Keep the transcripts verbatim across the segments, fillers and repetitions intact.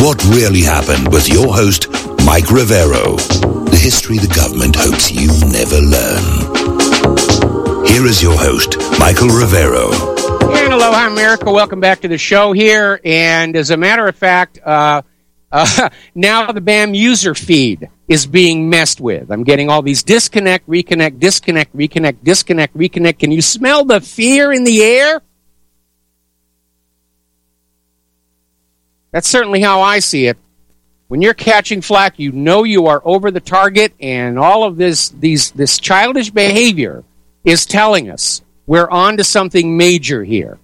What Really Happened with your host, Mike Rivero. The history the government hopes you never learn. Here is your host, Michael Rivero. And aloha, America. Welcome back to the show here. And as a matter of fact, uh, uh, now the B A M user feed is being messed with. I'm getting all these disconnect, reconnect, disconnect, reconnect, disconnect, reconnect. Can you smell the fear in the air? That's certainly how I see it. When you're catching flack, you know you are over the target, and all of this these this childish behavior is telling us we're on to something major here.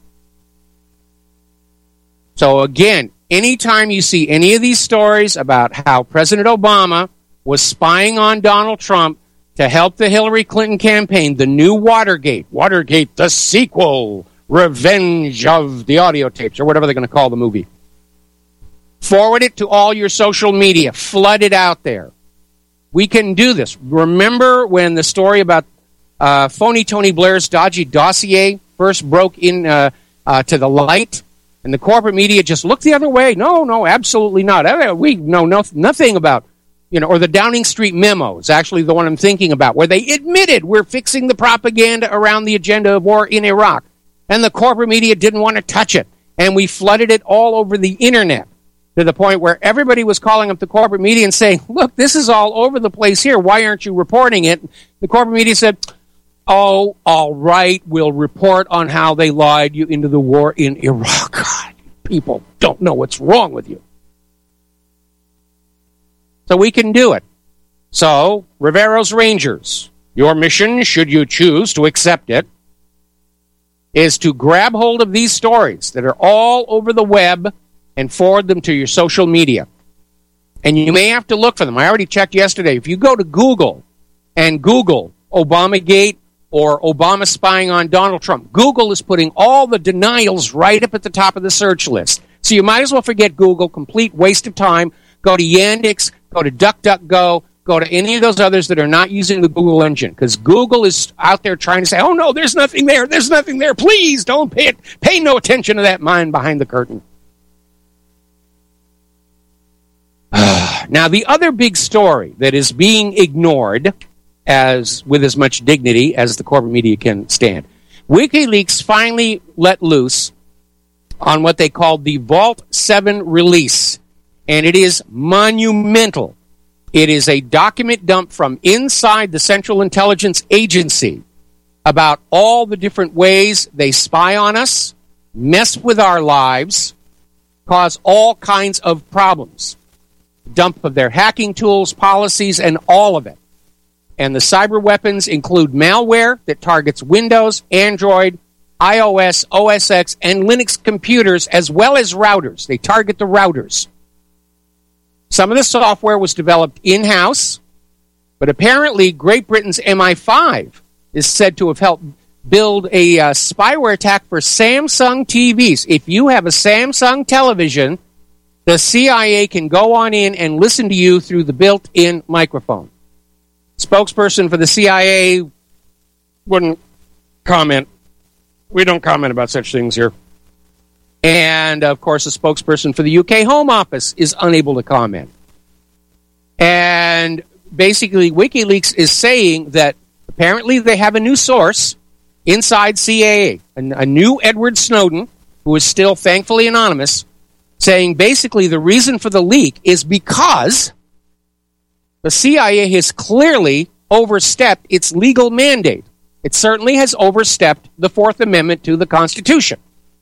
So again, anytime you see any of these stories about how President Obama was spying on Donald Trump to help the Hillary Clinton campaign, the new Watergate, Watergate, the sequel, Revenge of the Audio Tapes, or whatever they're going to call the movie. Forward it to all your social media. Flood it out there. We can do this. Remember when the story about uh, phony Tony Blair's dodgy dossier first broke in uh, uh, to the light, and the corporate media just looked the other way? No, no, absolutely not. We know no, nothing about, you know, or the Downing Street memo is actually the one I'm thinking about, where they admitted we're fixing the propaganda around the agenda of war in Iraq, and the corporate media didn't want to touch it, and we flooded it all over the internet, to the point where everybody was calling up the corporate media and saying, look, this is all over the place here. Why aren't you reporting it? The corporate media said, oh, all right, we'll report on how they lied you into the war in Iraq. God, people don't know what's wrong with you. So we can do it. So, Rivero's Rangers, your mission, should you choose to accept it, is to grab hold of these stories that are all over the web and forward them to your social media. And you may have to look for them. I already checked yesterday. If you go to Google and Google Obamagate or Obama spying on Donald Trump, Google is putting all the denials right up at the top of the search list. So you might as well forget Google, complete waste of time. Go to Yandex, go to DuckDuckGo, go to any of those others that are not using the Google engine, because Google is out there trying to say, oh no, there's nothing there, there's nothing there. Please don't pay it. Pay no attention to that mind behind the curtain. Now, the other big story that is being ignored as with as much dignity as the corporate media can stand, WikiLeaks finally let loose on what they called the Vault seven release, and it is monumental. It is a document dump from inside the Central Intelligence Agency about all the different ways they spy on us, mess with our lives, cause all kinds of problems. Dump of their hacking tools, policies, and all of it. And the cyber weapons include malware that targets Windows, Android, iOS, O S X, and Linux computers, as well as routers. They target the routers. Some of the software was developed in-house, but apparently Great Britain's M I five is said to have helped build a uh, spyware attack for Samsung T Vs. If you have a Samsung television, the C I A can go on in and listen to you through the built-in microphone. Spokesperson for the C I A wouldn't comment. We don't comment about such things here. And, of course, a spokesperson for the U K Home Office is unable to comment. And basically, WikiLeaks is saying that apparently they have a new source inside C I A, a, a new Edward Snowden, who is still thankfully anonymous, saying basically the reason for the leak is because the C I A has clearly overstepped its legal mandate. It certainly has overstepped the Fourth Amendment to the Constitution.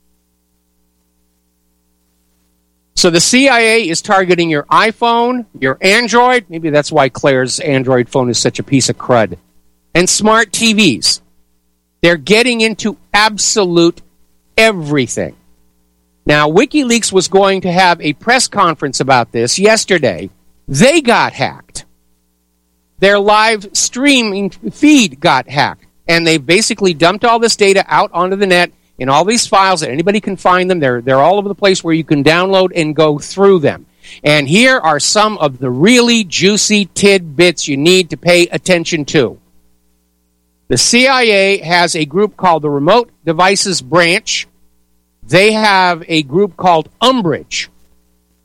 So the C I A is targeting your iPhone, your Android, maybe that's why Claire's Android phone is such a piece of crud, and smart T Vs. They're getting into absolute everything. Now, WikiLeaks was going to have a press conference about this yesterday. They got hacked. Their live streaming feed got hacked. And they basically dumped all this data out onto the net in all these files that anybody can find them. They're, they're all over the place where you can download and go through them. And here are some of the really juicy tidbits you need to pay attention to. The C I A has a group called the Remote Devices Branch. They have a group called Umbrage.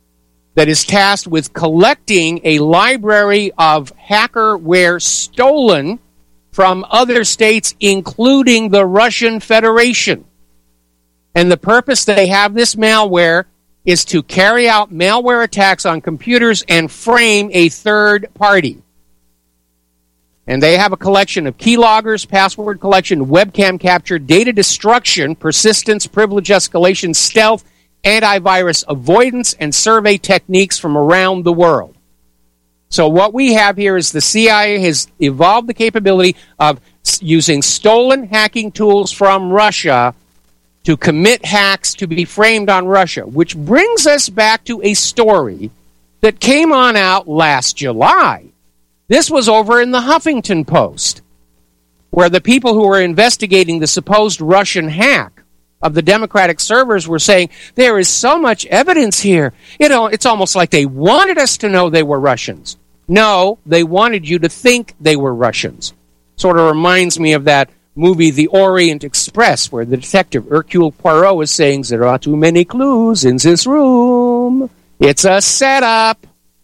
that is tasked with collecting a library of hackerware stolen from other states, including the Russian Federation. And the purpose they have this malware is to carry out malware attacks on computers and frame a third party. And they have a collection of keyloggers, password collection, webcam capture, data destruction, persistence, privilege escalation, stealth, antivirus avoidance, and survey techniques from around the world. So what we have here is the C I A has evolved the capability of using stolen hacking tools from Russia to commit hacks to be framed on Russia, which brings us back to a story that came on out last July. This was over in the Huffington Post, where the people who were investigating the supposed Russian hack of the Democratic servers were saying, there is so much evidence here. You know, it's almost like they wanted us to know they were Russians. No, they wanted you to think they were Russians. Sort of reminds me of that movie, The Orient Express, where the detective Hercule Poirot is saying, there are too many clues in this room. It's a setup.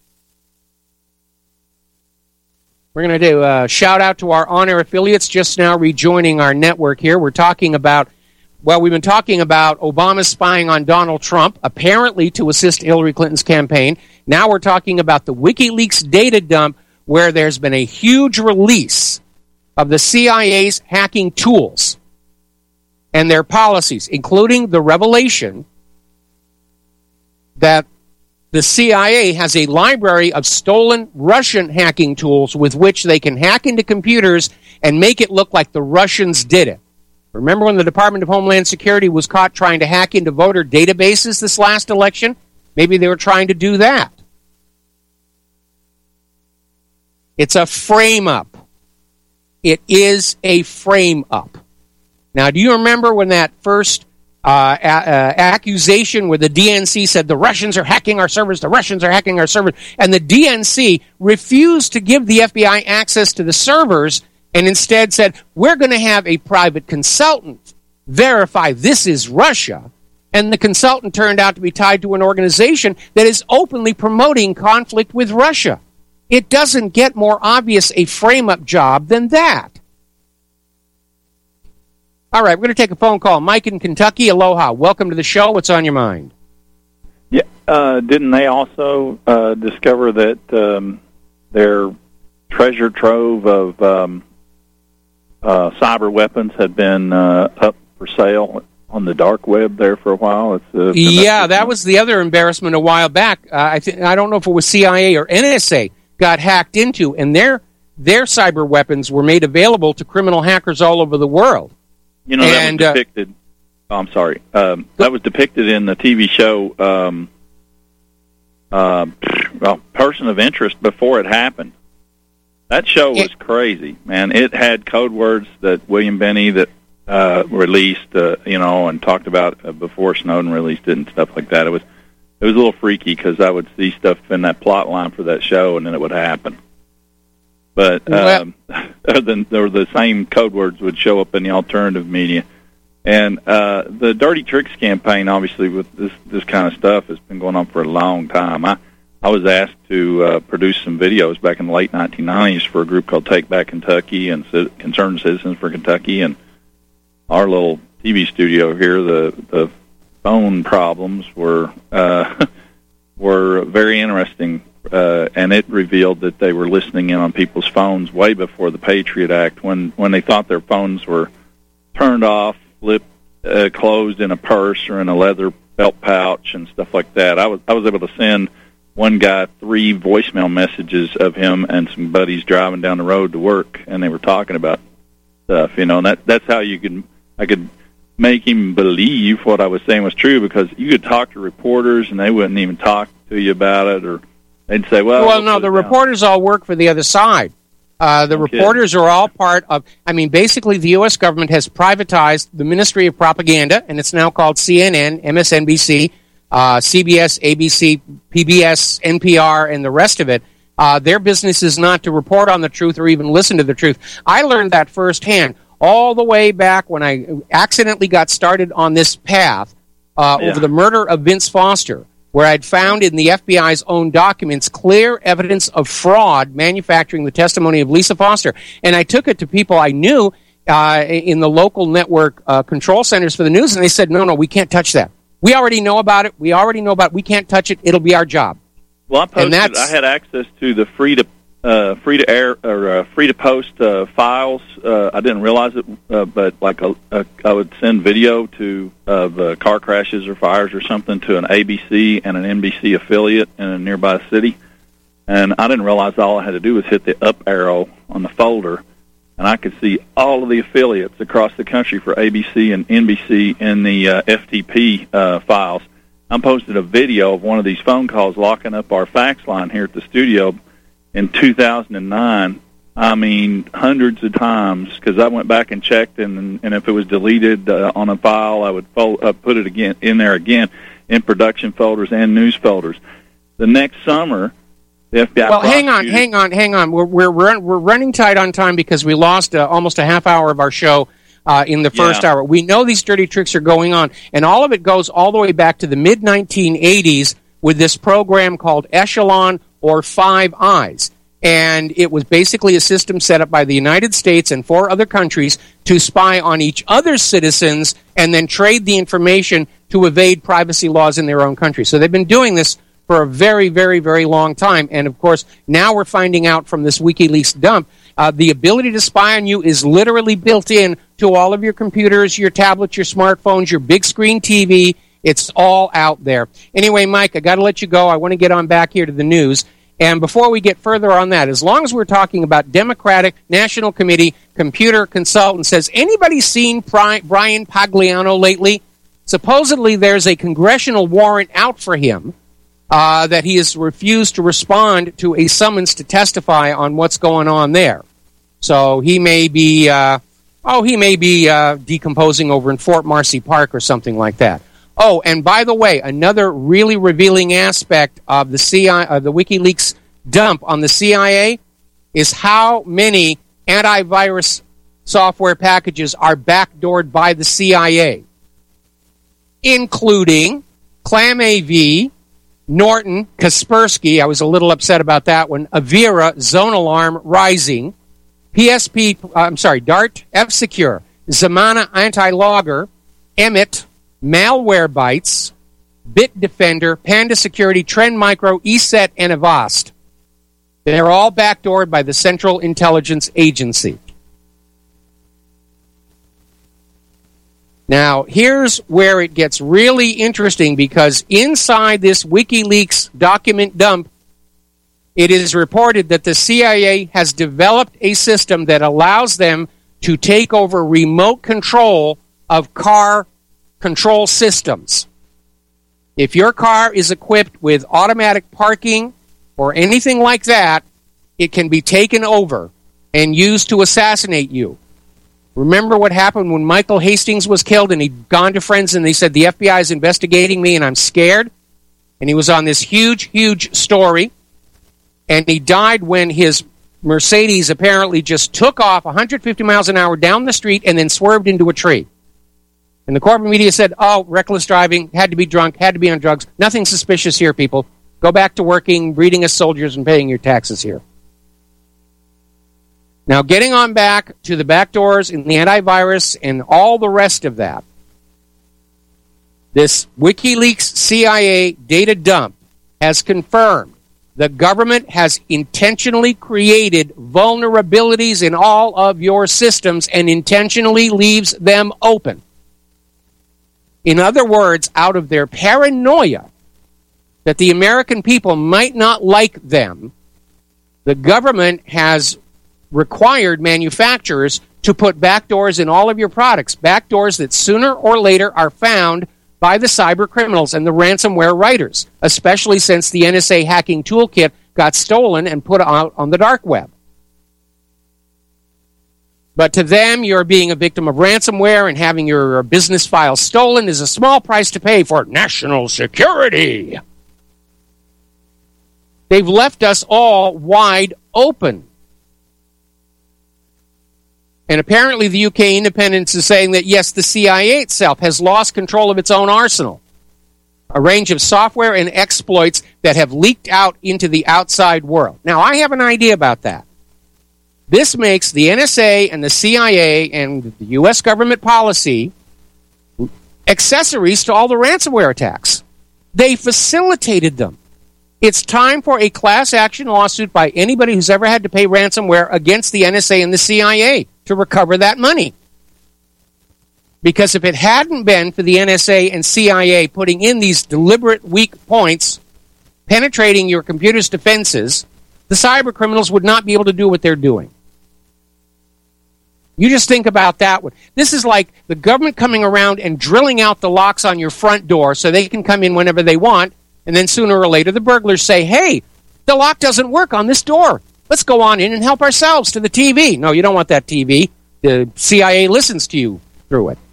We're going to do a shout out to our on-air affiliates just now rejoining our network here. We're talking about, well, we've been talking about Obama spying on Donald Trump, apparently to assist Hillary Clinton's campaign. Now we're talking about the WikiLeaks data dump, where there's been a huge release of the C I A's hacking tools and their policies, including the revelation that the C I A has a library of stolen Russian hacking tools with which they can hack into computers and make it look like the Russians did it. Remember when the Department of Homeland Security was caught trying to hack into voter databases this last election? Maybe they were trying to do that. It's a frame-up. It is a frame-up. Now, do you remember when that first Uh, a- uh, accusation where the D N C said the Russians are hacking our servers, the Russians are hacking our servers, and the D N C refused to give the F B I access to the servers and instead said, we're going to have a private consultant verify this is Russia, and the consultant turned out to be tied to an organization that is openly promoting conflict with Russia. It doesn't get more obvious a frame-up job than that. All right, we're going to take a phone call. Mike in Kentucky, aloha. Welcome to the show. What's on your mind? Yeah, uh, didn't they also uh, discover that um, their treasure trove of um, uh, cyber weapons had been uh, up for sale on the dark web there for a while? It's, uh, yeah, that was the other embarrassment a while back. Uh, I, th- I don't know if it was C I A or N S A got hacked into, and their their cyber weapons were made available to criminal hackers all over the world. You know, and, that was depicted. Uh, oh, I'm sorry. Um, that was depicted in the T V show um, uh, well, Person of Interest before it happened. That show was it, crazy, man. It had code words that William Benny that uh, released, uh, you know, and talked about uh, before Snowden released it and stuff like that. It was it was a little freaky because I would see stuff in that plot line for that show, and then it would happen. But um, well, then there the same code words would show up in the alternative media. And uh, the Dirty Tricks campaign, obviously, with this this kind of stuff, has been going on for a long time. I, I was asked to uh, produce some videos back in the late nineteen nineties for a group called Take Back Kentucky and C- Concerned Citizens for Kentucky. And our little T V studio here, the, the phone problems were uh, were very interesting. Uh, and it revealed that they were listening in on people's phones way before the Patriot Act, when, when they thought their phones were turned off, flipped, uh, closed in a purse or in a leather belt pouch and stuff like that. I was I was able to send one guy three voicemail messages of him and some buddies driving down the road to work, and they were talking about stuff, you know. And that that's how you could I could make him believe what I was saying was true, because you could talk to reporters and they wouldn't even talk to you about it, or they'd say, well... Well, no, the reporters all work for the other side. Uh, the Okay. reporters are all part of... I mean, basically, the U S government has privatized the Ministry of Propaganda, and it's now called C N N, M S N B C, uh, C B S, A B C, P B S, N P R, and the rest of it. Uh, their business is not to report on the truth or even listen to the truth. I learned that firsthand all the way back when I accidentally got started on this path uh, Yeah. over the murder of Vince Foster, where I'd found in the F B I's own documents clear evidence of fraud manufacturing the testimony of Lisa Foster. And I took it to people I knew uh, in the local network uh, control centers for the news, and they said, no, no, we can't touch that. We already know about it. We already know about it. We can't touch it. It'll be our job. Well, I posted. I had access to the free to uh, free to air or uh, free to post uh, files. Uh, I didn't realize it, uh, but like a, a, I would send video to of uh, car crashes or fires or something to an A B C and an N B C affiliate in a nearby city, and I didn't realize all I had to do was hit the up arrow on the folder, and I could see all of the affiliates across the country for A B C and N B C in the uh, F T P uh, files. I posted a video of one of these phone calls locking up our fax line here at the studio in two thousand nine. I mean, hundreds of times, because I went back and checked, and and if it was deleted uh, on a file, I would fo- uh, put it again in there again in production folders and news folders. The next summer, the F B I. Well, hang on, hang on, hang on. We're we're we're, we're running tight on time because we lost uh, almost a half hour of our show. Uh, in the first yeah. hour. We know these dirty tricks are going on, and all of it goes all the way back to the mid nineteen eighties with this program called Echelon or Five Eyes. And it was basically a system set up by the United States and four other countries to spy on each other's citizens and then trade the information to evade privacy laws in their own country. So they've been doing this for a very, very, very long time. And, of course, now we're finding out from this WikiLeaks dump, uh, the ability to spy on you is literally built in to all of your computers, your tablets, your smartphones, your big screen T V. It's all out there. Anyway, Mike, I got to let you go. I want to get on back here to the news. And before we get further on that, as long as we're talking about Democratic National Committee computer consultants, has anybody seen Brian Pagliano lately? Supposedly there's a congressional warrant out for him uh, that he has refused to respond to a summons to testify on what's going on there. So he may be... Uh, Oh, he may be uh, decomposing over in Fort Marcy Park or something like that. Oh, and by the way, another really revealing aspect of the C I A, uh, the WikiLeaks dump on the C I A is how many antivirus software packages are backdoored by the C I A, including ClamAV, Norton, Kaspersky. I was a little upset about that one. Avira, ZoneAlarm, Rising. P S P, uh, I'm sorry, Dart, F-Secure, Zamana Anti-Logger, Emmet, Malwarebytes, Bitdefender, Panda Security, Trend Micro, E S E T, and Avast. They're all backdoored by the Central Intelligence Agency. Now, here's where it gets really interesting, because inside this WikiLeaks document dump, it is reported that the C I A has developed a system that allows them to take over remote control of car control systems. If your car is equipped with automatic parking or anything like that, it can be taken over and used to assassinate you. Remember what happened when Michael Hastings was killed and he'd gone to friends and they said, the F B I is investigating me and I'm scared? And he was on this huge, huge story. And he died when his Mercedes apparently just took off one hundred fifty miles an hour down the street and then swerved into a tree. And the corporate media said, oh, reckless driving, had to be drunk, had to be on drugs. Nothing suspicious here, people. Go back to working, breeding as soldiers, and paying your taxes here. Now, getting on back to the backdoors and the antivirus and all the rest of that, this WikiLeaks C I A data dump has confirmed the government has intentionally created vulnerabilities in all of your systems and intentionally leaves them open. In other words, out of their paranoia that the American people might not like them, the government has required manufacturers to put backdoors in all of your products, backdoors that sooner or later are found by the cyber criminals and the ransomware writers, especially since the N S A hacking toolkit got stolen and put out on the dark web. But to them, you're being a victim of ransomware and having your business files stolen is a small price to pay for national security. They've left us all wide open. And apparently the U K Independence is saying that, yes, the C I A itself has lost control of its own arsenal. a range of software and exploits that have leaked out into the outside world. Now, I have an idea about that. This makes the N S A and the C I A and the U S government policy accessories to all the ransomware attacks. They facilitated them. It's time for a class action lawsuit by anybody who's ever had to pay ransomware against the N S A and the C I A to recover that money. Because if it hadn't been for the N S A and C I A putting in these deliberate weak points, penetrating your computer's defenses, the cyber criminals would not be able to do what they're doing. You just think about that one. This is like the government coming around and drilling out the locks on your front door so they can come in whenever they want, and then sooner or later the burglars say, hey, the lock doesn't work on this door. Let's go on in and help ourselves to the T V. No, you don't want that T V. The C I A listens to you through it.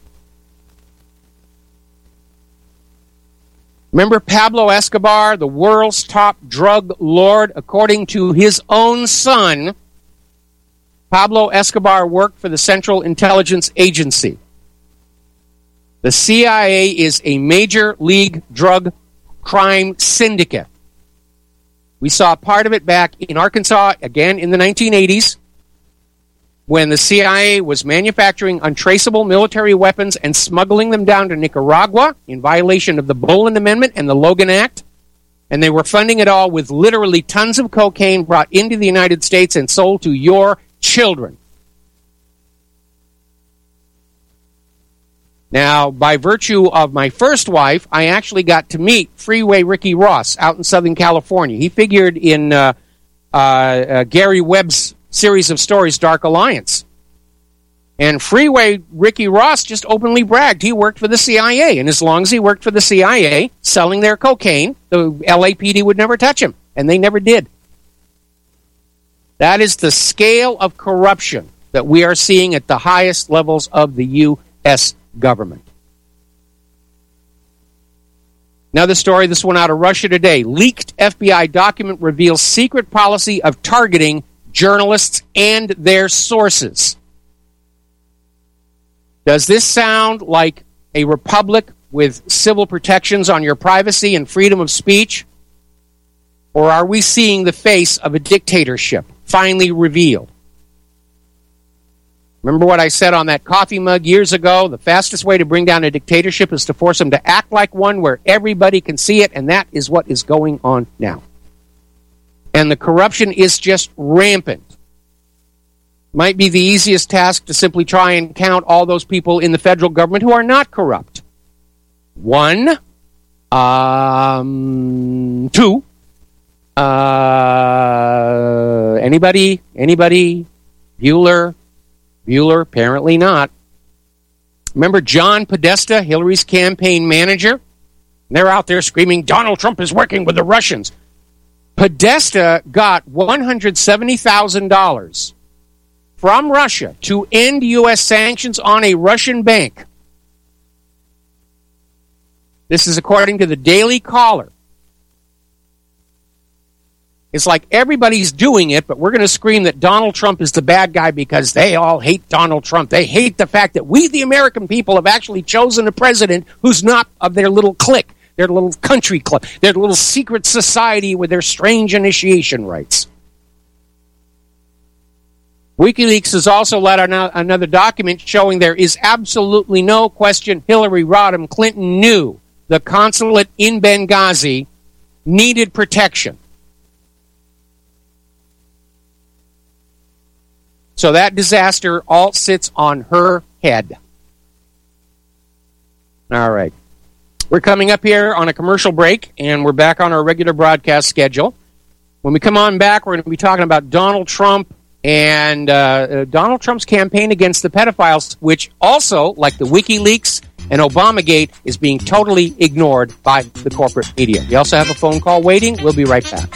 Remember Pablo Escobar, the world's top drug lord? According to his own son, Pablo Escobar worked for the Central Intelligence Agency. The C I A is a major league drug crime syndicate. We saw part of it back in Arkansas, again in the nineteen eighties, when the C I A was manufacturing untraceable military weapons and smuggling them down to Nicaragua in violation of the Boland Amendment and the Logan Act. And they were funding it all with literally tons of cocaine brought into the United States and sold to your children. Now, by virtue of my first wife, I actually got to meet Freeway Ricky Ross out in Southern California. He figured in uh, uh, uh, Gary Webb's series of stories, Dark Alliance. And Freeway Ricky Ross just openly bragged he worked for the C I A. And as long as he worked for the C I A, selling their cocaine, the L A P D would never touch him. And they never did. That is the scale of corruption that we are seeing at the highest levels of the U S government. Another story, this one out of Russia Today. Leaked F B I document reveals secret policy of targeting journalists and their sources. Does this sound like a republic with civil protections on your privacy and freedom of speech? Or are we seeing the face of a dictatorship finally revealed? Remember what I said on that coffee mug years ago? The fastest way to bring down a dictatorship is to force them to act like one where everybody can see it, and that is what is going on now. And the corruption is just rampant. Might be the easiest task to simply try and count all those people in the federal government who are not corrupt. One, um, two, uh, anybody, anybody, Bueller, Bueller, apparently not. Remember John Podesta, Hillary's campaign manager? They're out there screaming, Donald Trump is working with the Russians. Podesta got one hundred seventy thousand dollars from Russia to end U S sanctions on a Russian bank. This is according to the Daily Caller. It's like everybody's doing it, but we're going to scream that Donald Trump is the bad guy because they all hate Donald Trump. They hate the fact that we, the American people, have actually chosen a president who's not of their little clique, their little country club, their little secret society with their strange initiation rites. WikiLeaks has also let out another document showing there is absolutely no question Hillary Rodham Clinton knew the consulate in Benghazi needed protection. So that disaster all sits on her head. All right. We're coming up here on a commercial break, and we're back on our regular broadcast schedule. When we come on back, we're going to be talking about Donald Trump and uh, uh, Donald Trump's campaign against the pedophiles, which also, like the WikiLeaks and Obamagate, is being totally ignored by the corporate media. We also have a phone call waiting. We'll be right back.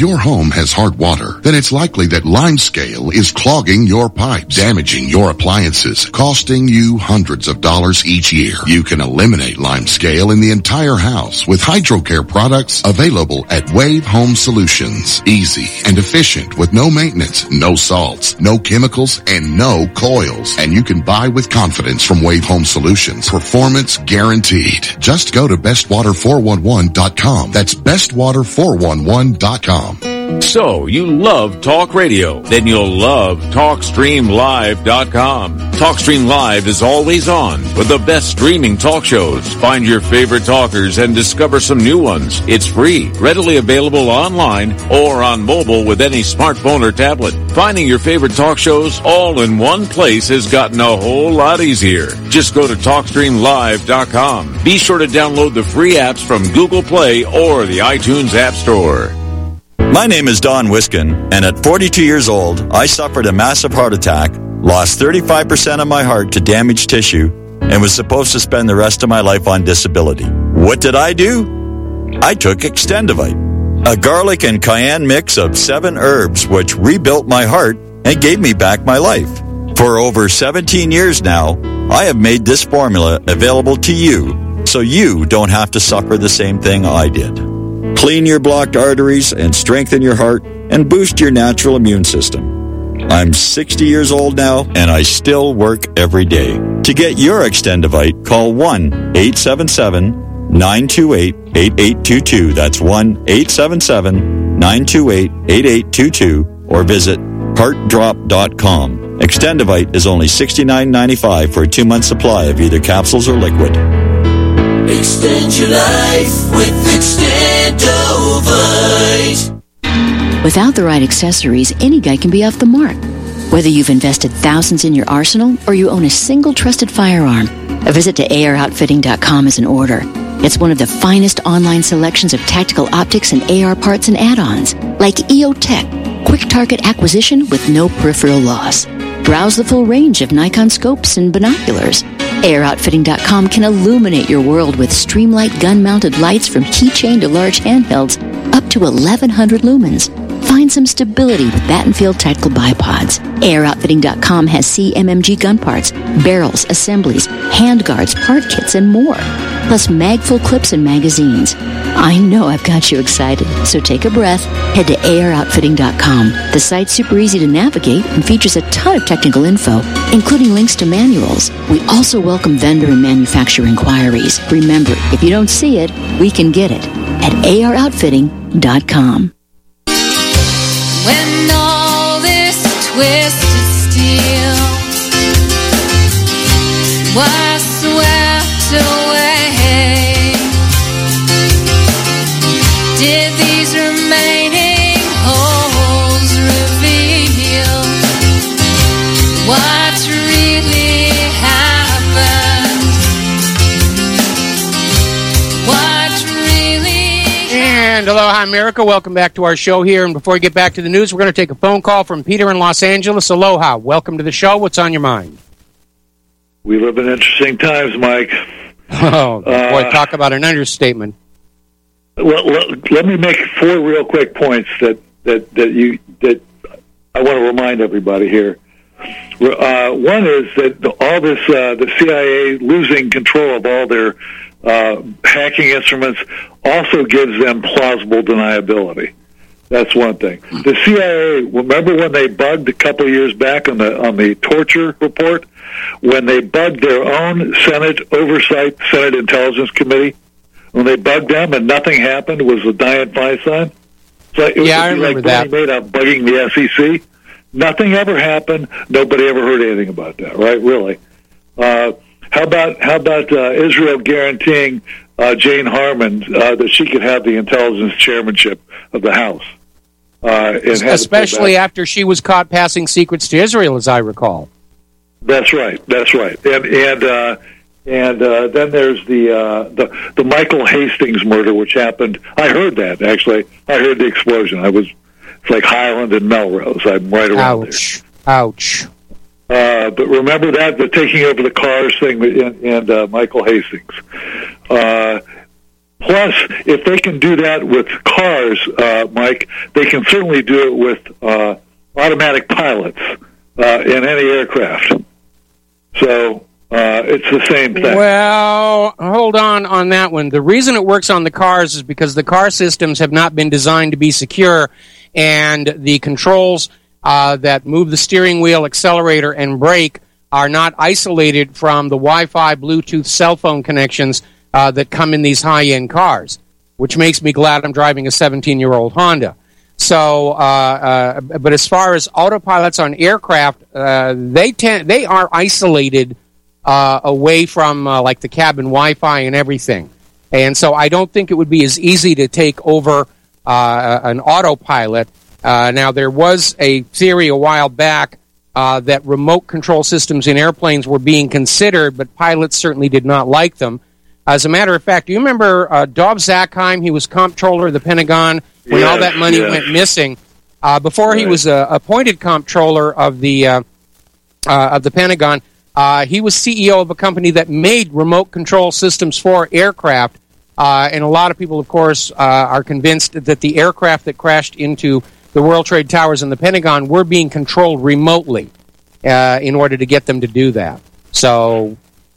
your home has hard water, then it's likely that Limescale is clogging your pipes, damaging your appliances, costing you hundreds of dollars each year. You can eliminate Limescale in the entire house with HydroCare products available at Wave Home Solutions. Easy and efficient with no maintenance, no salts, no chemicals, and no coils. And you can buy with confidence from Wave Home Solutions. Performance guaranteed. Just go to best water four one one dot com. That's best water four one one dot com. So, you love talk radio? Then you'll love talk stream live dot com. TalkStream Live is always on with the best streaming talk shows. Find your favorite talkers and discover some new ones. It's free, readily available online or on mobile with any smartphone or tablet. Finding your favorite talk shows all in one place has gotten a whole lot easier. Just go to talk stream live dot com. Be sure to download the free apps from Google Play or the iTunes App Store. My name is Don Wiskin, and at forty-two years old, I suffered a massive heart attack, lost thirty-five percent of my heart to damaged tissue, and was supposed to spend the rest of my life on disability. What did I do? I took Extendivite, a garlic and cayenne mix of seven herbs which rebuilt my heart and gave me back my life. For over seventeen years now, I have made this formula available to you so you don't have to suffer the same thing I did. Clean your blocked arteries and strengthen your heart and boost your natural immune system. I'm sixty years old now and I still work every day. To get your Extendivite, call one eight seven seven nine two eight eight eight two two. That's one eight seven seven nine two eight eight eight two two or visit heart drop dot com. Extendivite is only sixty-nine ninety-five for a two-month supply of either capsules or liquid. Extend your life with Extendovite. Without the right accessories, any guy can be off the mark. Whether you've invested thousands in your arsenal or you own a single trusted firearm, a visit to A R outfitting dot com is in order. It's one of the finest online selections of tactical optics and A R parts and add-ons, like E O Tech, quick target acquisition with no peripheral loss. Browse the full range of Nikon scopes and binoculars. A R outfitting dot com can illuminate your world with Streamlight gun-mounted lights from keychain to large handhelds up to eleven hundred lumens. Find some stability with Battenfield Tactical Bipods. A R outfitting dot com has C M M G gun parts, barrels, assemblies, handguards, part kits, and more. Plus mag-full clips and magazines. I know I've got you excited, so take a breath. Head to A R outfitting dot com. The site's super easy to navigate and features a ton of technical info, including links to manuals. We also welcome vendor and manufacturer inquiries. Remember, if you don't see it, we can get it at A R outfitting dot com. When all this twisted steel was swept away, did these remaining holes reveal what really happened? What really And aloha, America. Welcome back to our show here. And before we get back to the news, we're going to take a phone call from Peter in Los Angeles. Aloha. Welcome to the show. What's on your mind? We live in interesting times, Mike. Oh, boy, uh, talk about an understatement. Well, let, let me make four real quick points that, that, that you that I want to remind everybody here. Uh, one is that the, all this, uh, the C I A losing control of all their uh, hacking instruments also gives them plausible deniability. That's one thing. The C I A, remember when they bugged a couple of years back on the on the torture report, when they bugged their own Senate Oversight, Senate Intelligence Committee, when they bugged them and nothing happened, was the Dianne Feinstein? So it yeah, I would be remember like that. Bernie Madoff bugging the S E C. Nothing ever happened. Nobody ever heard anything about that, right? Really. Uh, how about how about uh, Israel guaranteeing uh, Jane Harman uh, that she could have the intelligence chairmanship of the House? Uh, and Especially after she was caught passing secrets to Israel, as I recall. That's right. That's right. And and uh, and uh, then there's the uh, the the Michael Hastings murder, which happened. I heard that actually. I heard the explosion. I was it's like Highland and Melrose. I'm right around Ouch. there. Ouch. Uh, but remember that the taking over the cars thing and, and uh, Michael Hastings. Uh, Plus, if they can do that with cars, uh, Mike, they can certainly do it with uh, automatic pilots uh, in any aircraft. So uh, it's the same thing. Well, hold on on that one. The reason it works on the cars is because the car systems have not been designed to be secure, and the controls uh, that move the steering wheel, accelerator, and brake are not isolated from the Wi-Fi, Bluetooth, cell phone connections uh, that come in these high-end cars, which makes me glad I'm driving a seventeen-year-old Honda. So, uh, uh, but as far as autopilots on aircraft, uh, they tend, they are isolated uh, away from uh, like the cabin Wi-Fi and everything, and so I don't think it would be as easy to take over uh, an autopilot. Uh, now, there was a theory a while back uh, that remote control systems in airplanes were being considered, but pilots certainly did not like them. As a matter of fact, do you remember uh, Dov Zakheim? He was comptroller of the Pentagon when yes, all that money yes. went missing. Uh, before right. he was uh, appointed comptroller of the uh, uh, of the Pentagon, uh, he was C E O of a company that made remote control systems for aircraft. Uh, and a lot of people, of course, uh, are convinced that the aircraft that crashed into the World Trade Towers and the Pentagon were being controlled remotely uh, in order to get them to do that. So,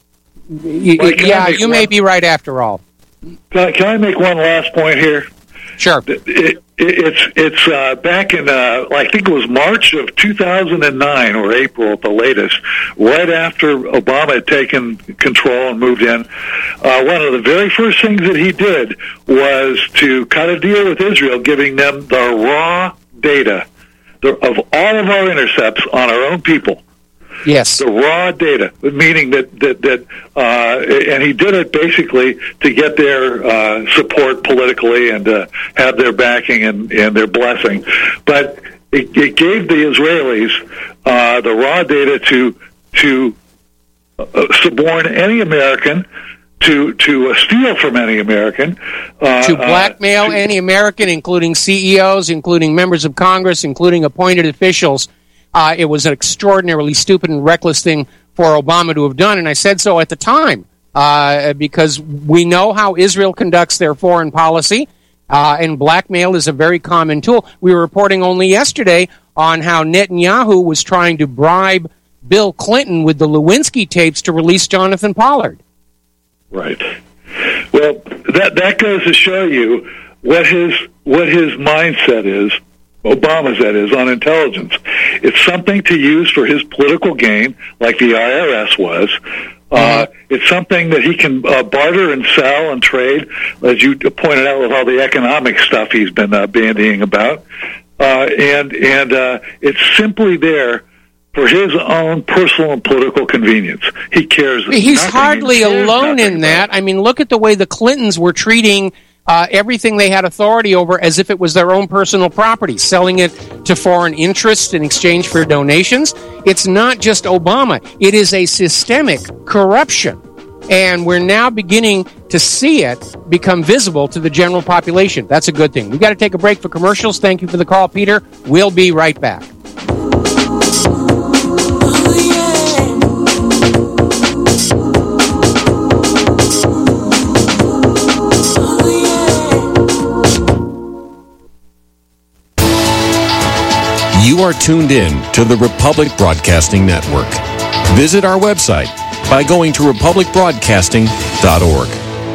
y- Mike, yeah, you one, may be right after all. Can I, can I make one last point here? Sure. It, it, it's it's uh, back in, uh, I think it was March of two thousand nine or April at the latest, right after Obama had taken control and moved in. Uh, one of the very first things that he did was to cut a deal with Israel, giving them the raw data of all of our intercepts on our own people. Yes. The raw data, meaning that, that, that uh, and he did it basically to get their uh, support politically and uh, have their backing and, and their blessing. But it, it gave the Israelis uh, the raw data to to uh, suborn any American, to to uh, steal from any American, uh, to blackmail uh, to, any American, including C E Os, including members of Congress, including appointed officials. Uh, it was an extraordinarily stupid and reckless thing for Obama to have done, and I said so at the time, uh, because we know how Israel conducts their foreign policy, uh, and blackmail is a very common tool. We were reporting only yesterday on how Netanyahu was trying to bribe Bill Clinton with the Lewinsky tapes to release Jonathan Pollard. Right. Well, that that goes to show you what his what his mindset is. Obama's, that is, on intelligence. It's something to use for his political gain, like the I R S was. Uh, it's something that he can uh, barter and sell and trade, as you pointed out with all the economic stuff he's been uh, bandying about. Uh, and and uh, it's simply there for his own personal and political convenience. He cares He's nothing. hardly He cares alone nothing in that. I mean, look at the way the Clintons were treating Uh, everything they had authority over as if it was their own personal property, selling it to foreign interests in exchange for donations. It's not just Obama. It is a systemic corruption. And we're now beginning to see it become visible to the general population. That's a good thing. We've got to take a break for commercials. Thank you for the call, Peter. We'll be right back. You are tuned in to the Republic Broadcasting Network. Visit our website by going to republic broadcasting dot org.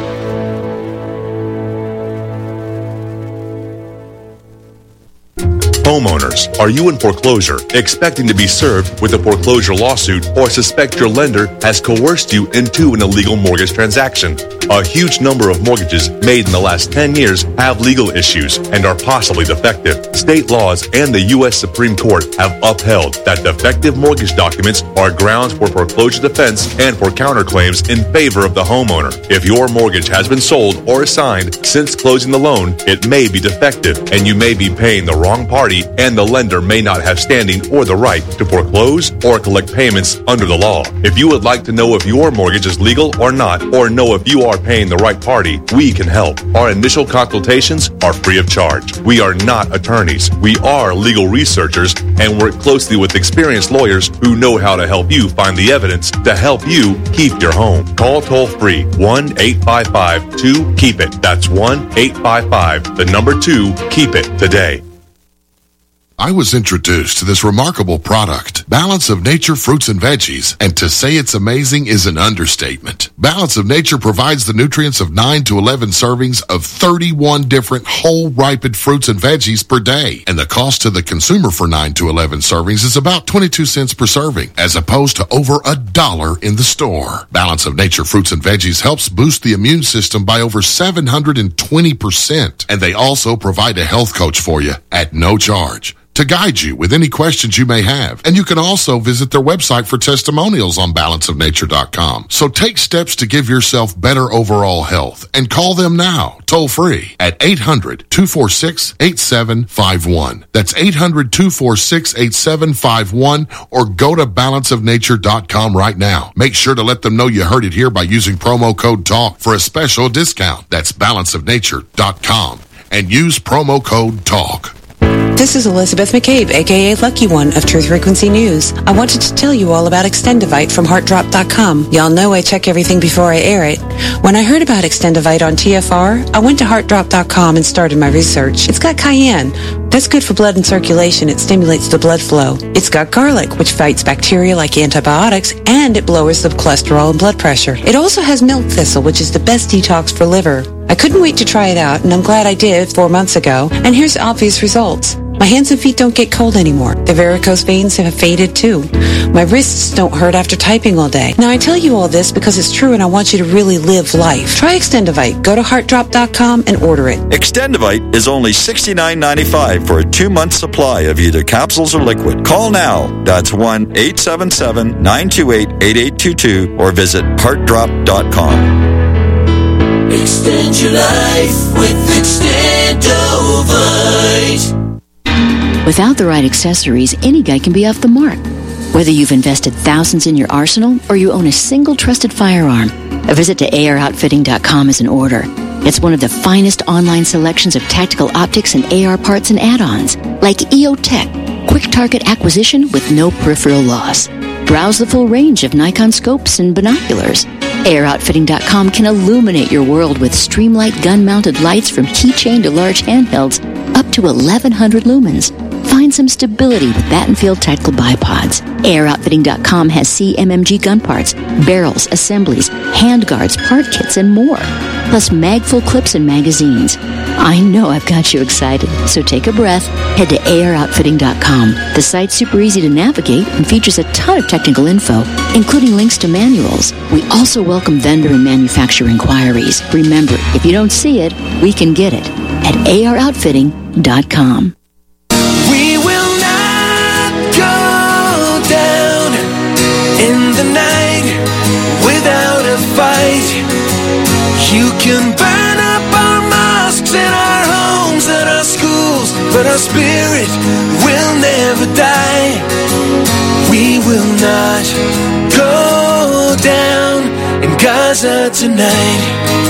Homeowners, are you in foreclosure, expecting to be served with a foreclosure lawsuit, or suspect your lender has coerced you into an illegal mortgage transaction? A huge number of mortgages made in the last ten years have legal issues and are possibly defective. State laws and the U S Supreme Court have upheld that defective mortgage documents are grounds for foreclosure defense and for counterclaims in favor of the homeowner. If your mortgage has been sold or assigned since closing the loan, it may be defective and you may be paying the wrong party property, and the lender may not have standing or the right to foreclose or collect payments under the law. If you would like to know if your mortgage is legal or not, or know if you are paying the right party, we can help. Our initial consultations are free of charge. We are not attorneys. We are legal researchers and work closely with experienced lawyers who know how to help you find the evidence to help you keep your home. Call toll free one eight five five two keep it. That's one eight five five, the number two, keep it today. I was introduced to this remarkable product, Balance of Nature Fruits and Veggies, and to say it's amazing is an understatement. Balance of Nature provides the nutrients of nine to eleven servings of thirty-one different whole ripened fruits and veggies per day, and the cost to the consumer for nine to eleven servings is about twenty-two cents per serving, as opposed to over a dollar in the store. Balance of Nature Fruits and Veggies helps boost the immune system by over seven hundred twenty percent, and they also provide a health coach for you at no charge to guide you with any questions you may have. And you can also visit their website for testimonials on balance of nature dot com. So take steps to give yourself better overall health and call them now, toll free at eight hundred two four six eight seven five one. That's eight hundred two four six eight seven five one, or go to balance of nature dot com right now. Make sure to let them know you heard it here by using promo code TALK for a special discount. That's balance of nature dot com and use promo code TALK. This is Elizabeth McCabe, a k a. Lucky One of Truth Frequency News. I wanted to tell you all about Extendivite from heart drop dot com. Y'all know I check everything before I air it. When I heard about Extendivite on T F R, I went to heart drop dot com and started my research. It's got cayenne. That's good for blood and circulation. It stimulates the blood flow. It's got garlic, which fights bacteria like antibiotics, and it lowers the cholesterol and blood pressure. It also has milk thistle, which is the best detox for liver. I couldn't wait to try it out, and I'm glad I did four months ago. And here's obvious results. My hands and feet don't get cold anymore. The varicose veins have faded too. My wrists don't hurt after typing all day. Now I tell you all this because it's true and I want you to really live life. Try Extendivite. Go to heart drop dot com and order it. Extendivite is only sixty-nine ninety-five for a two-month supply of either capsules or liquid. Call now. That's one eight seven seven nine two eight eight eight two two or visit heart drop dot com. Extend your life with Extendovite. Without the right accessories, any guy can be off the mark. Whether you've invested thousands in your arsenal or you own a single trusted firearm, a visit to A R outfitting dot com is in order. It's one of the finest online selections of tactical optics and A R parts and add-ons, like E O Tech, quick target acquisition with no peripheral loss. Browse the full range of Nikon scopes and binoculars. A R outfitting dot com can illuminate your world with Streamlight gun-mounted lights from keychain to large handhelds up to eleven hundred lumens. Find some stability with Battenfield Tactical Bipods. A R outfitting dot com has C M M G gun parts, barrels, assemblies, handguards, part kits, and more. Plus magful clips and magazines. I know I've got you excited, so take a breath. Head to A R outfitting dot com. The site's super easy to navigate and features a ton of technical info, including links to manuals. We also welcome vendor and manufacturer inquiries. Remember, if you don't see it, we can get it at A R outfitting dot com. We will not go down in the night without a fight. You can burn up our mosques and our homes and our schools, but our spirit will never die. We will not go down in Gaza tonight.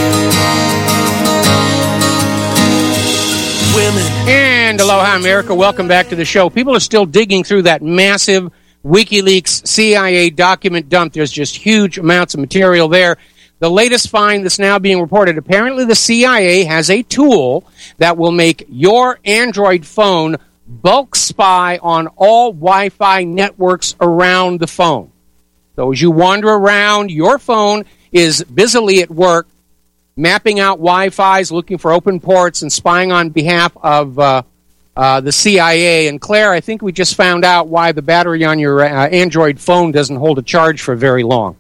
Women. And aloha, America. Welcome back to the show. People are still digging through that massive WikiLeaks C I A document dump. There's just huge amounts of material there. The latest find that's now being reported, apparently the C I A has a tool that will make your Android phone bulk spy on all Wi-Fi networks around the phone. So as you wander around, your phone is busily at work mapping out Wi-Fis, looking for open ports, and spying on behalf of uh, uh, the C I A. And Claire, I think we just found out why the battery on your uh, Android phone doesn't hold a charge for very long.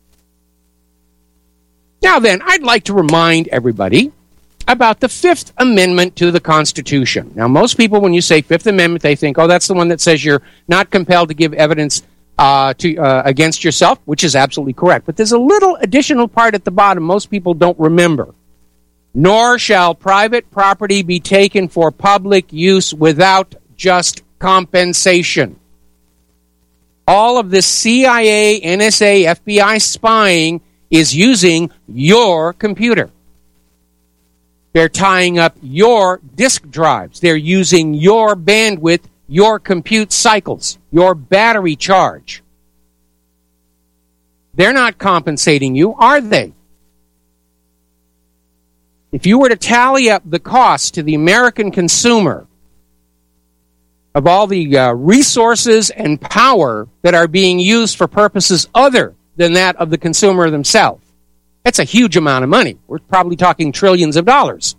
Now then, I'd like to remind everybody about the Fifth Amendment to the Constitution. Now, most people, when you say Fifth Amendment, they think, oh, that's the one that says you're not compelled to give evidence uh, to uh, against yourself, which is absolutely correct. But there's a little additional part at the bottom most people don't remember. Nor shall private property be taken for public use without just compensation. All of this C I A, N S A, F B I spying is using your computer. They're tying up your disk drives. They're using your bandwidth, your compute cycles, your battery charge. They're not compensating you, are they? If you were to tally up the cost to the American consumer of all the uh, resources and power that are being used for purposes other than that of the consumer themselves, that's a huge amount of money. We're probably talking trillions of dollars.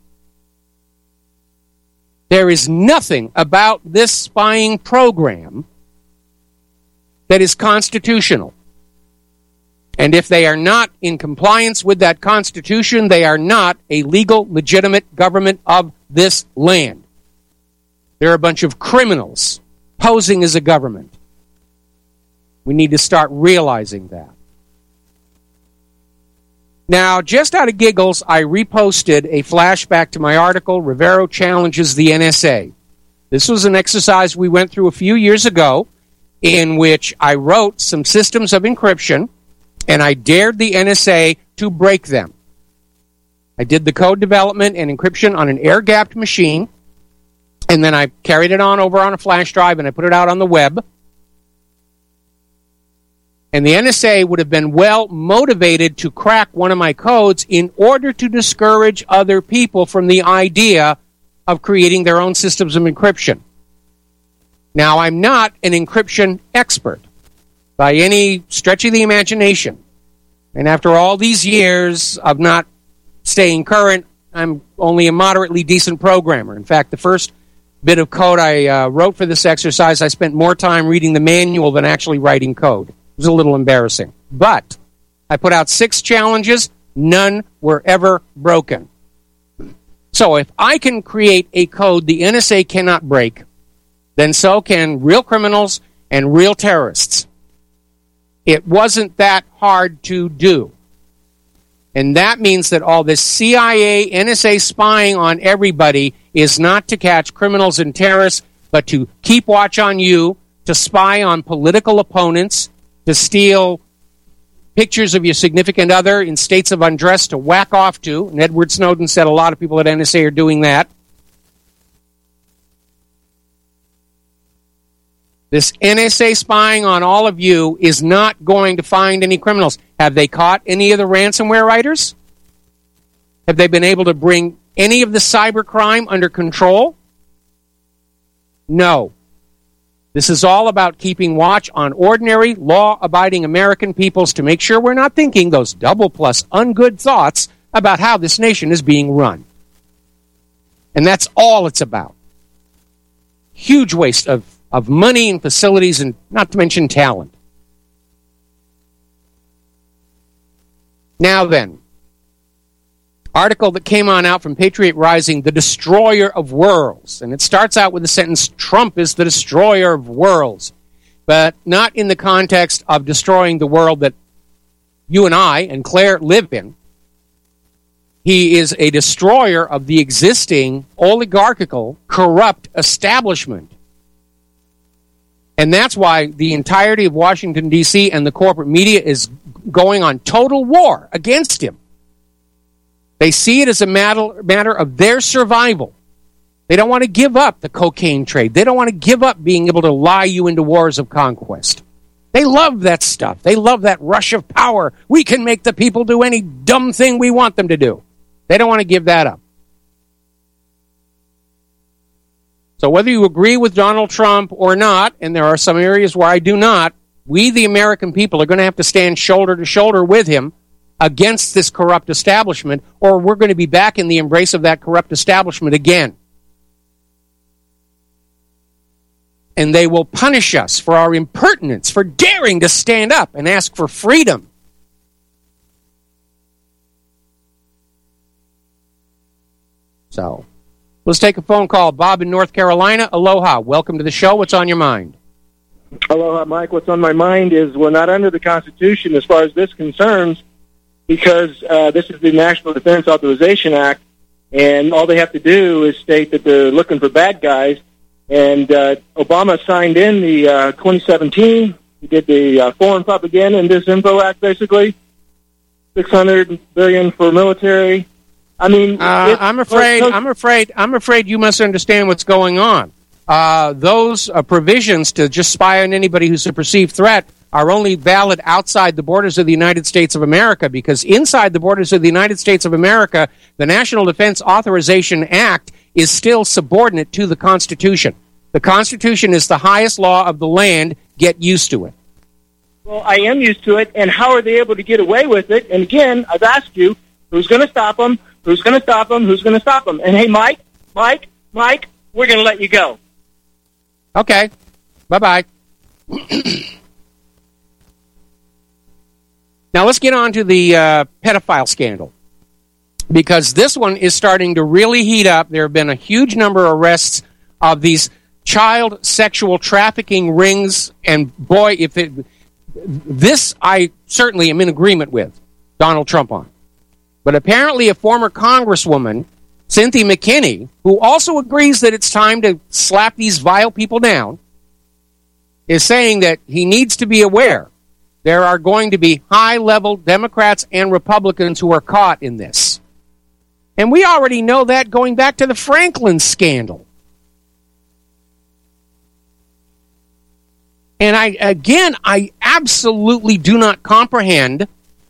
There is nothing about this spying program that is constitutional. And if they are not in compliance with that Constitution, they are not a legal, legitimate government of this land. They're a bunch of criminals posing as a government. We need to start realizing that. Now, just out of giggles, I reposted a flashback to my article, Rivero Challenges the N S A. This was an exercise we went through a few years ago in which I wrote some systems of encryption and I dared the N S A to break them. I did the code development and encryption on an air-gapped machine, and then I carried it on over on a flash drive and I put it out on the web. And the N S A would have been well motivated to crack one of my codes in order to discourage other people from the idea of creating their own systems of encryption. Now, I'm not an encryption expert by any stretch of the imagination. And after all these years of not staying current, I'm only a moderately decent programmer. In fact, the first bit of code I uh, wrote for this exercise, I spent more time reading the manual than actually writing code. It was a little embarrassing. But I put out six challenges. None were ever broken. So if I can create a code the N S A cannot break, then so can real criminals and real terrorists. It wasn't that hard to do. And that means that all this C I A, N S A spying on everybody is not to catch criminals and terrorists, but to keep watch on you, to spy on political opponents, to steal pictures of your significant other in states of undress to whack off to. And Edward Snowden said a lot of people at N S A are doing that. This N S A spying on all of you is not going to find any criminals. Have they caught any of the ransomware writers? Have they been able to bring any of the cybercrime under control? No. This is all about keeping watch on ordinary, law-abiding American peoples to make sure we're not thinking those double plus ungood thoughts about how this nation is being run. And that's all it's about. Huge waste of, of money and facilities, and not to mention talent. Now then, article that came on out from Patriot Rising, The Destroyer of Worlds. And it starts out with the sentence, Trump is the destroyer of worlds. But not in the context of destroying the world that you and I and Claire live in. He is a destroyer of the existing oligarchical, corrupt establishment. And that's why the entirety of Washington, D C and the corporate media is going on total war against him. They see it as a matter, matter of their survival. They don't want to give up the cocaine trade. They don't want to give up being able to lie you into wars of conquest. They love that stuff. They love that rush of power. We can make the people do any dumb thing we want them to do. They don't want to give that up. So whether you agree with Donald Trump or not, and there are some areas where I do not, we, the American people, are going to have to stand shoulder to shoulder with him against this corrupt establishment, or we're going to be back in the embrace of that corrupt establishment again. And they will punish us for our impertinence, for daring to stand up and ask for freedom. So, let's take a phone call. Bob in North Carolina. Aloha. Welcome to the show. What's on your mind? Aloha, Mike. What's on my mind is we're not under the Constitution as far as this concerns, because uh, this is the National Defense Authorization Act, and all they have to do is state that they're looking for bad guys, And uh, Obama signed in the uh, twenty seventeen. He did the uh, Foreign Propaganda and Disinfo Act, basically. six hundred billion dollars for military. I mean, uh, I'm afraid, I'm afraid, I'm afraid you must understand what's going on. Uh, those uh, provisions to just spy on anybody who's a perceived threat are only valid outside the borders of the United States of America, because inside the borders of the United States of America, the National Defense Authorization Act is still subordinate to the Constitution. The Constitution is the highest law of the land. Get used to it. Well, I am used to it, and how are they able to get away with it? And again, I've asked you, who's going to stop them? Who's going to stop them? Who's going to stop them? And hey, Mike, Mike, Mike, we're going to let you go. Okay. Bye-bye. Now let's get on to the uh, pedophile scandal, because this one is starting to really heat up. There have been a huge number of arrests of these child sexual trafficking rings, and boy, if it, this I certainly am in agreement with Donald Trump on. But apparently a former Congresswoman, Cynthia McKinney, who also agrees that it's time to slap these vile people down, is saying that he needs to be aware there are going to be high-level Democrats and Republicans who are caught in this. And we already know that going back to the Franklin scandal. And I, again, I absolutely do not comprehend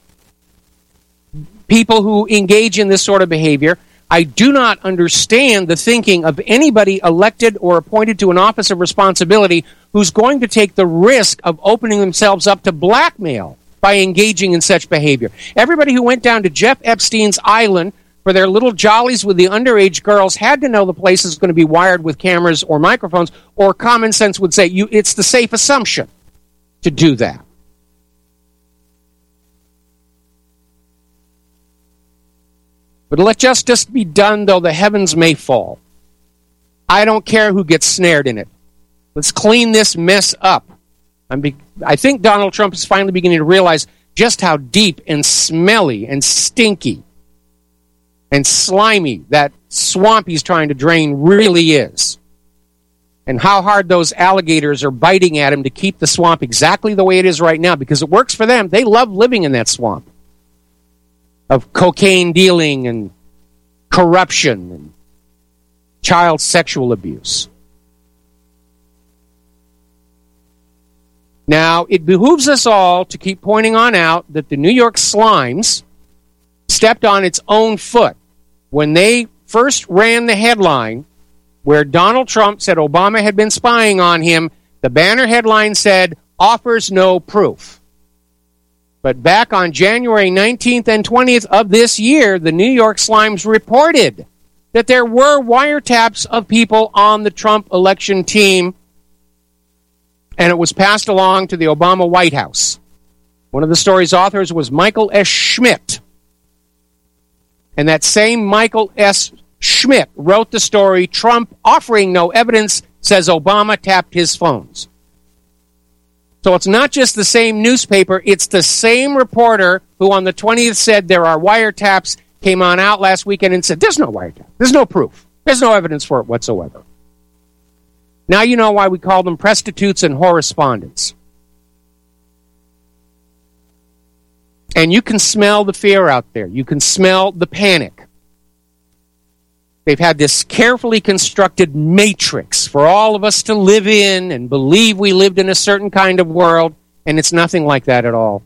people who engage in this sort of behavior. I do not understand the thinking of anybody elected or appointed to an office of responsibility who's going to take the risk of opening themselves up to blackmail by engaging in such behavior. Everybody who went down to Jeff Epstein's island for their little jollies with the underage girls had to know the place is going to be wired with cameras or microphones, or common sense would say you it's the safe assumption to do that. But let justice be done, though the heavens may fall. I don't care who gets snared in it. Let's clean this mess up. I'm be- I think Donald Trump is finally beginning to realize just how deep and smelly and stinky and slimy that swamp he's trying to drain really is. And how hard those alligators are biting at him to keep the swamp exactly the way it is right now, because it works for them. They love living in that swamp of cocaine dealing and corruption and child sexual abuse. Now, it behooves us all to keep pointing on out that the New York Slimes stepped on its own foot when they first ran the headline where Donald Trump said Obama had been spying on him. The banner headline said, "Offers no proof." But back on January nineteenth and twentieth of this year, the New York Slimes reported that there were wiretaps of people on the Trump election team, and it was passed along to the Obama White House. One of the story's authors was Michael S. Schmidt. And that same Michael S. Schmidt wrote the story, "Trump offering no evidence, says Obama tapped his phones." So it's not just the same newspaper, it's the same reporter who on the twentieth said there are wiretaps, came on out last weekend and said, there's no wiretap. There's no proof. There's no evidence for it whatsoever. Now you know why we call them prostitutes and correspondents. And you can smell the fear out there. You can smell the panic. They've had this carefully constructed matrix for all of us to live in and believe we lived in a certain kind of world, and it's nothing like that at all.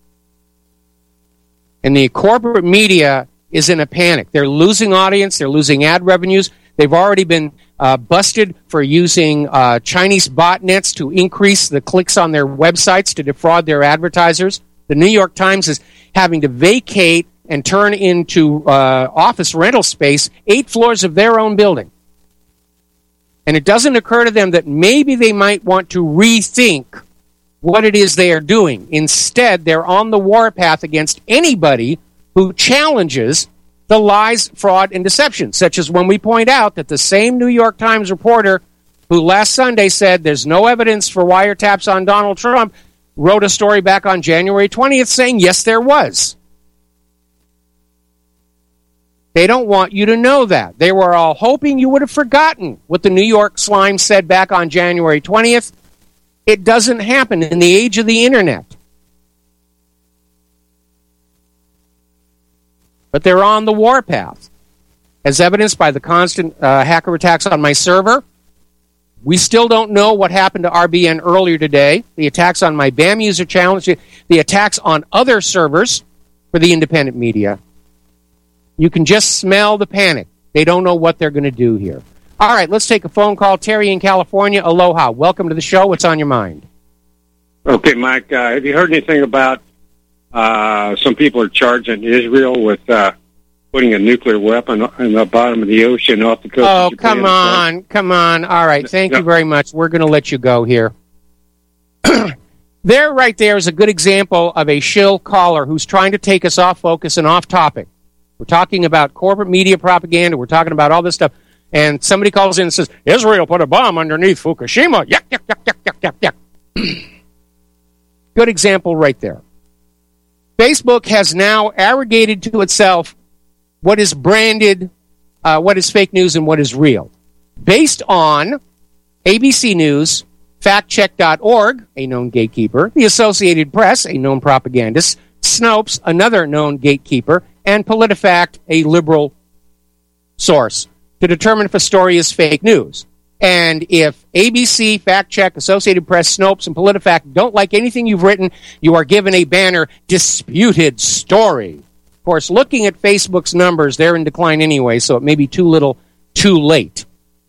And the corporate media is in a panic. They're losing audience. They're losing ad revenues. They've already been uh, busted for using uh, Chinese botnets to increase the clicks on their websites to defraud their advertisers. The New York Times is having to vacate and turn into uh, office rental space eight floors of their own building. And it doesn't occur to them that maybe they might want to rethink what it is they are doing. Instead, they're on the warpath against anybody who challenges the lies, fraud, and deception, such as when we point out that the same New York Times reporter who last Sunday said there's no evidence for wiretaps on Donald Trump wrote a story back on January twentieth saying, yes, there was. They don't want you to know that. They were all hoping you would have forgotten what the New York Slime said back on January twentieth. It doesn't happen in the age of the internet. But they're on the warpath, as evidenced by the constant uh, hacker attacks on my server. We still don't know what happened to R B N earlier today. The attacks on my B A M user challenge, the attacks on other servers for the independent media. You can just smell the panic. They don't know what they're going to do here. All right, let's take a phone call. Terry in California, aloha. Welcome to the show. What's on your mind? Okay, Mike, uh, have you heard anything about uh, some people are charging Israel with uh, putting a nuclear weapon in the bottom of the ocean off the coast Oh, of Japan? come on, come on. All right, thank No. you very much. We're going to let you go here. There, right there, is a good example of a shill caller who's trying to take us off focus and off topic. We're talking about corporate media propaganda. We're talking about all this stuff. And somebody calls in and says, Israel put a bomb underneath Fukushima. Yuck, yuck, yuck, yuck, yuck, yuck, yuck. Good example right there. Facebook has now arrogated to itself what is branded, uh, what is fake news and what is real. Based on A B C News, fact check dot org, a known gatekeeper, the Associated Press, a known propagandist, Snopes, another known gatekeeper, and PolitiFact, a liberal source, to determine if a story is fake news. And if A B C, Fact Check, Associated Press, Snopes, and PolitiFact don't like anything you've written, you are given a banner, disputed story. Of course, looking at Facebook's numbers, they're in decline anyway, so it may be too little, too late.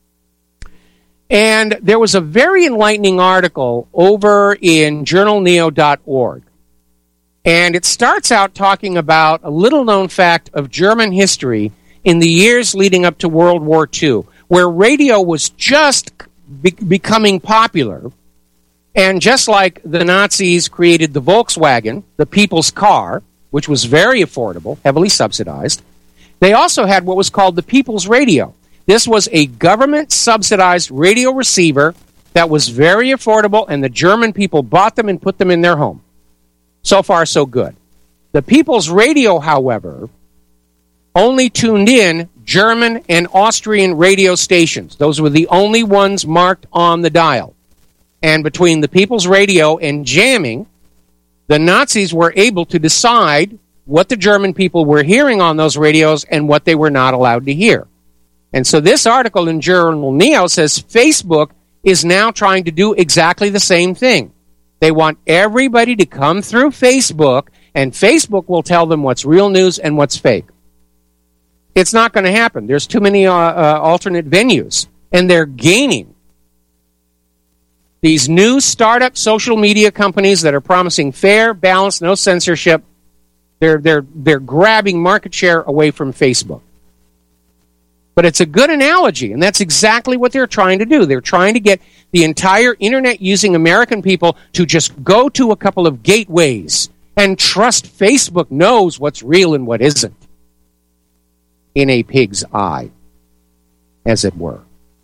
And there was a very enlightening article over in journal neo dot org. And it starts out talking about a little-known fact of German history in the years leading up to World War Two, where radio was just be- becoming popular. And just like the Nazis created the Volkswagen, the people's car, which was very affordable, heavily subsidized, they also had what was called the People's Radio. This was a government-subsidized radio receiver that was very affordable, and the German people bought them and put them in their home. So far, so good. The People's Radio, however, only tuned in German and Austrian radio stations. Those were the only ones marked on the dial. And between the People's Radio and jamming, the Nazis were able to decide what the German people were hearing on those radios and what they were not allowed to hear. And so this article in Journal Neo says Facebook is now trying to do exactly the same thing. They want everybody to come through Facebook, and Facebook will tell them what's real news and what's fake. It's not going to happen. There's too many uh, uh, alternate venues, and they're gaining. These new startup social media companies that are promising fair, balanced, no censorship, they're, they're, they're grabbing market share away from Facebook. But it's a good analogy, and that's exactly what they're trying to do. They're trying to get the entire internet-using American people to just go to a couple of gateways and trust Facebook knows what's real and what isn't. In a pig's eye, as it were.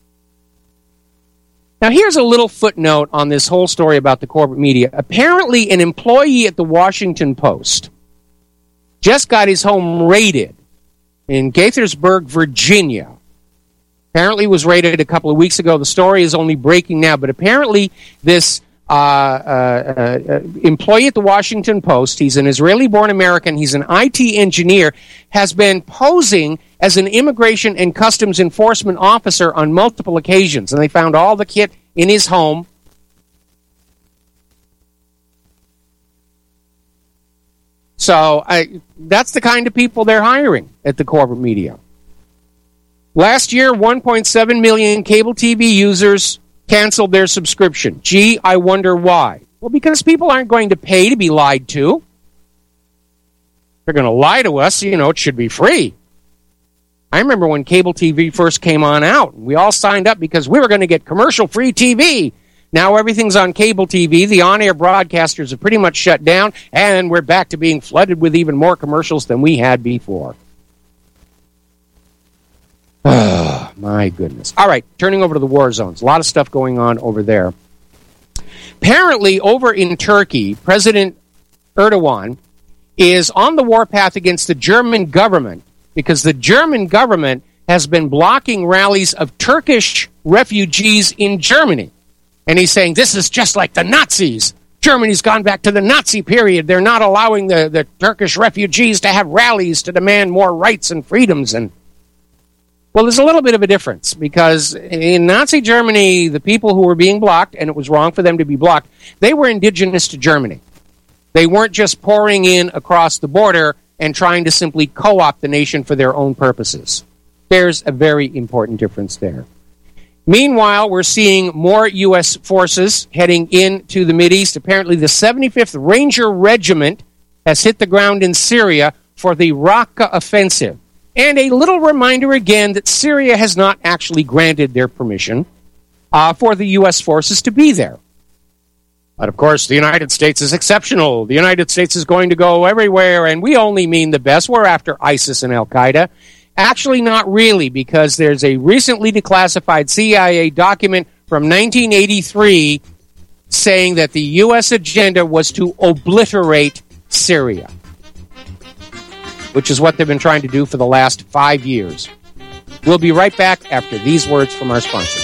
Now, here's a little footnote on this whole story about the corporate media. Apparently, an employee at the Washington Post just got his home raided in Gaithersburg, Virginia. Apparently was raided a couple of weeks ago. The story is only breaking now, but apparently this uh, uh, uh, employee at the Washington Post, he's an Israeli-born American, he's an I T engineer, has been posing as an immigration and customs enforcement officer on multiple occasions, and they found all the kit in his home. So I, that's the kind of people they're hiring at the corporate media. Last year, one point seven million cable T V users canceled their subscription. Gee, I wonder why. Well, because people aren't going to pay to be lied to. They're going to lie to us, you know, it should be free. I remember when cable T V first came on out. We all signed up because we were going to get commercial-free T V. Now everything's on cable T V. The on-air broadcasters have pretty much shut down, and we're back to being flooded with even more commercials than we had before. Oh, my goodness. All right, turning over to the war zones. A lot of stuff going on over there. Apparently, over in Turkey, President Erdogan is on the warpath against the German government because the German government has been blocking rallies of Turkish refugees in Germany. And he's saying, this is just like the Nazis. Germany's gone back to the Nazi period. They're not allowing the, the Turkish refugees to have rallies to demand more rights and freedoms. And well, there's a little bit of a difference, because in Nazi Germany, the people who were being blocked, and it was wrong for them to be blocked, they were indigenous to Germany. They weren't just pouring in across the border and trying to simply co-opt the nation for their own purposes. There's a very important difference there. Meanwhile, we're seeing more U S forces heading into the Mideast. Apparently, the seventy-fifth Ranger Regiment has hit the ground in Syria for the Raqqa offensive. And a little reminder again that Syria has not actually granted their permission uh, for the U S forces to be there. But of course, the United States is exceptional. The United States is going to go everywhere, and we only mean the best. We're after ISIS and Al-Qaeda. Actually, not really, because there's a recently declassified C I A document from nineteen eighty-three saying that the U S agenda was to obliterate Syria, which is what they've been trying to do for the last five years. We'll be right back after these words from our sponsor.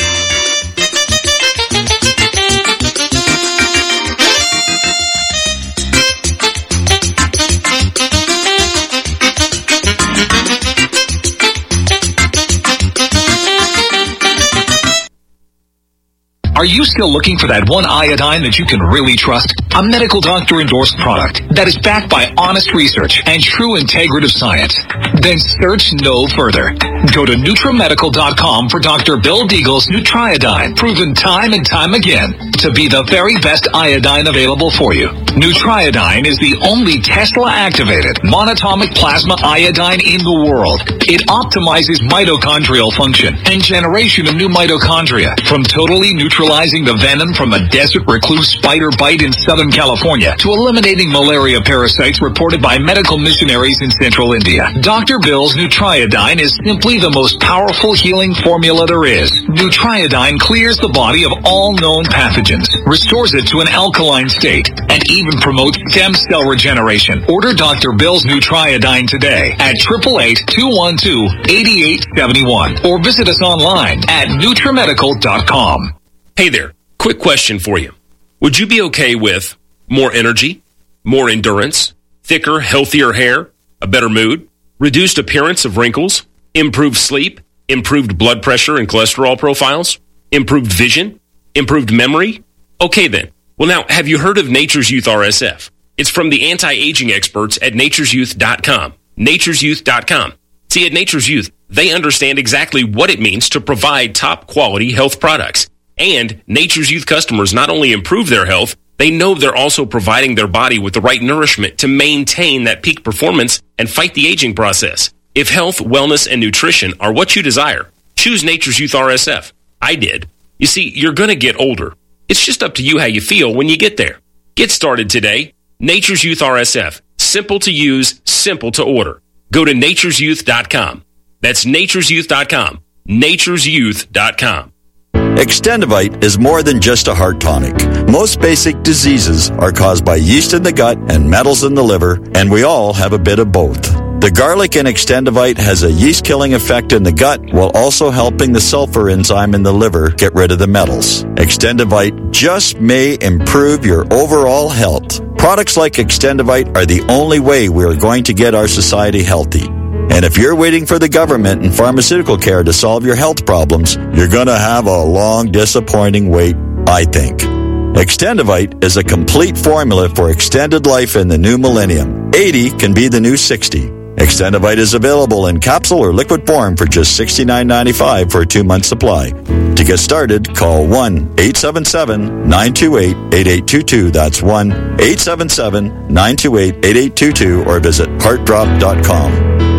Are you still looking for that one iodine that you can really trust? A medical doctor endorsed product that is backed by honest research and true integrative science? Then search no further. Go to Nutramedical dot com for Doctor Bill Deagle's Nutriodine, proven time and time again to be the very best iodine available for you. Nutriodine is the only Tesla-activated monatomic plasma iodine in the world. It optimizes mitochondrial function and generation of new mitochondria, from totally neutralizing the venom from a desert recluse spider bite in Southern California to eliminating malaria parasites reported by medical missionaries in central India. Doctor Bill's Nutriodine is simply the most powerful healing formula there is. Nutriodine clears the body of all known pathogens, restores it to an alkaline state, and even promotes stem cell regeneration. Order Doctor Bill's Nutriodine today at eight eight eight, two one two, eight eight seven one or visit us online at Nutramedical dot com. Hey there, quick question for you. Would you be okay with more energy, more endurance, thicker, healthier hair, a better mood, reduced appearance of wrinkles, improved sleep, improved blood pressure and cholesterol profiles, improved vision, improved memory? Okay then. Well now, have you heard of Nature's Youth R S F? It's from the anti-aging experts at natures youth dot com. natures youth dot com. See, at Nature's Youth, they understand exactly what it means to provide top quality health products. And Nature's Youth customers not only improve their health, they know they're also providing their body with the right nourishment to maintain that peak performance and fight the aging process. If health, wellness, and nutrition are what you desire, choose Nature's Youth R S F. I did. You see, you're going to get older. It's just up to you how you feel when you get there. Get started today. Nature's Youth R S F. Simple to use, simple to order. Go to natures youth dot com. That's natures youth dot com. natures youth dot com. Extendivite is more than just a heart tonic. Most basic diseases are caused by yeast in the gut and metals in the liver, and we all have a bit of both. The garlic in Extendivite has a yeast-killing effect in the gut while also helping the sulfur enzyme in the liver get rid of the metals. Extendivite just may improve your overall health. Products like Extendivite are the only way we are going to get our society healthy. And if you're waiting for the government and pharmaceutical care to solve your health problems, you're going to have a long, disappointing wait, I think. Extendivite is a complete formula for extended life in the new millennium. eighty can be the new sixty. Extendivite is available in capsule or liquid form for just sixty-nine ninety-five for a two-month supply. To get started, call one eight seven seven, nine two eight, eight eight two two. That's one eight seven seven, nine two eight, eight eight two two or visit heart drop dot com.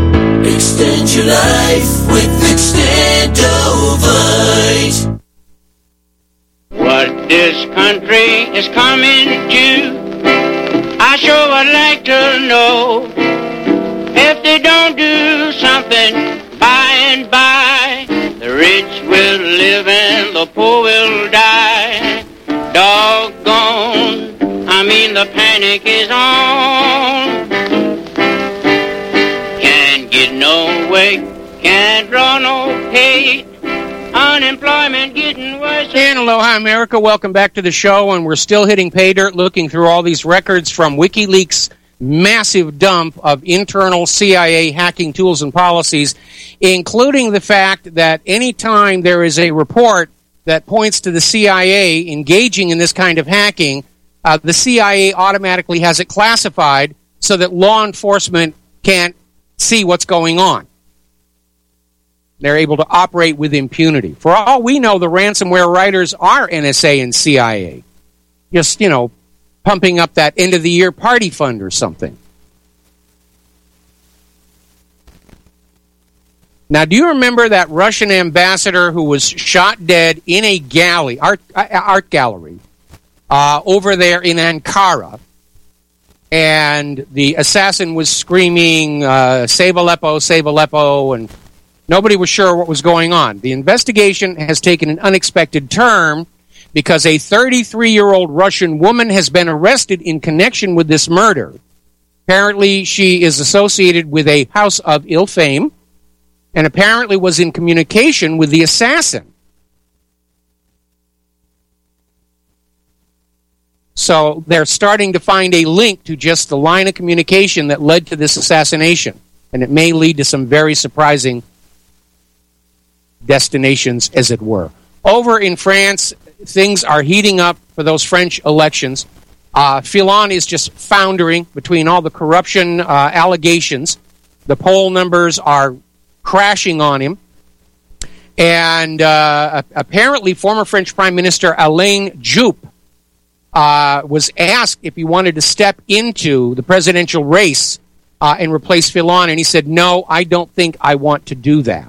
Extend your life with Extendovite. What this country is coming to, I sure would like to know. If they don't do something by and by, the rich will live and the poor will die. Doggone, I mean the panic is on. Can't get no can't draw no pay. Unemployment getting worse. And aloha, America. Welcome back to the show. And we're still hitting pay dirt, looking through all these records from WikiLeaks' massive dump of internal C I A hacking tools and policies, including the fact that anytime there is a report that points to the C I A engaging in this kind of hacking, uh, the C I A automatically has it classified so that law enforcement can't see what's going on. They're able to operate with impunity. For all we know, the ransomware writers are N S A and C I A. Just, you know, pumping up that end-of-the-year party fund or something. Now, do you remember that Russian ambassador who was shot dead in a galley, art, art gallery uh, over there in Ankara? And the assassin was screaming, uh, save Aleppo, save Aleppo, and nobody was sure what was going on. The investigation has taken an unexpected turn because a thirty-three-year-old Russian woman has been arrested in connection with this murder. Apparently, she is associated with a house of ill fame and apparently was in communication with the assassin. So they're starting to find a link to just the line of communication that led to this assassination. And it may lead to some very surprising destinations, as it were. Over in France, things are heating up for those French elections. Uh, Fillon is just foundering between all the corruption uh, allegations. The poll numbers are crashing on him. And uh, apparently, former French Prime Minister Alain Juppé uh, was asked if he wanted to step into the presidential race uh, and replace Fillon, and he said, no, I don't think I want to do that.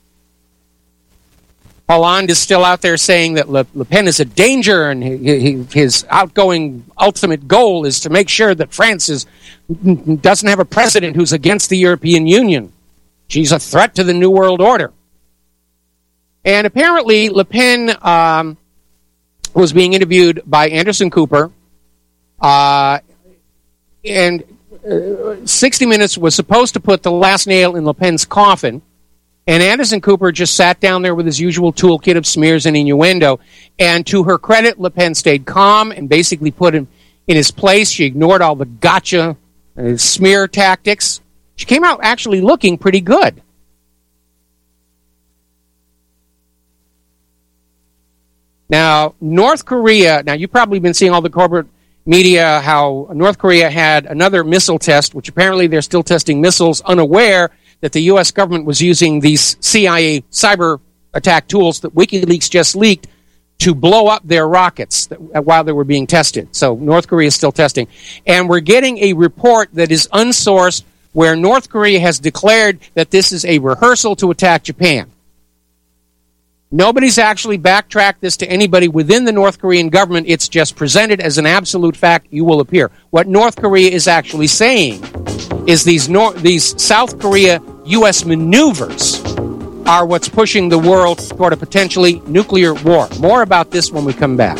Hollande is still out there saying that Le, Le Pen is a danger, and he, he, his outgoing ultimate goal is to make sure that France is, doesn't have a president who's against the European Union. She's a threat to the New World Order. And apparently, Le Pen um, was being interviewed by Anderson Cooper, uh, and uh, sixty minutes was supposed to put the last nail in Le Pen's coffin. And Anderson Cooper just sat down there with his usual toolkit of smears and innuendo. And to her credit, Le Pen stayed calm and basically put him in his place. She ignored all the gotcha uh, smear tactics. She came out actually looking pretty good. Now, North Korea, now you've probably been seeing all the corporate media how North Korea had another missile test, which apparently they're still testing missiles, unaware that the U S government was using these C I A cyber attack tools that WikiLeaks just leaked to blow up their rockets that, while they were being tested. So North Korea is still testing. And we're getting a report that is unsourced where North Korea has declared that this is a rehearsal to attack Japan. Nobody's actually backtracked this to anybody within the North Korean government. It's just presented as an absolute fact. You will appear. What North Korea is actually saying is these Nor- these South Korea U S maneuvers are what's pushing the world toward a potentially nuclear war. More about this when we come back.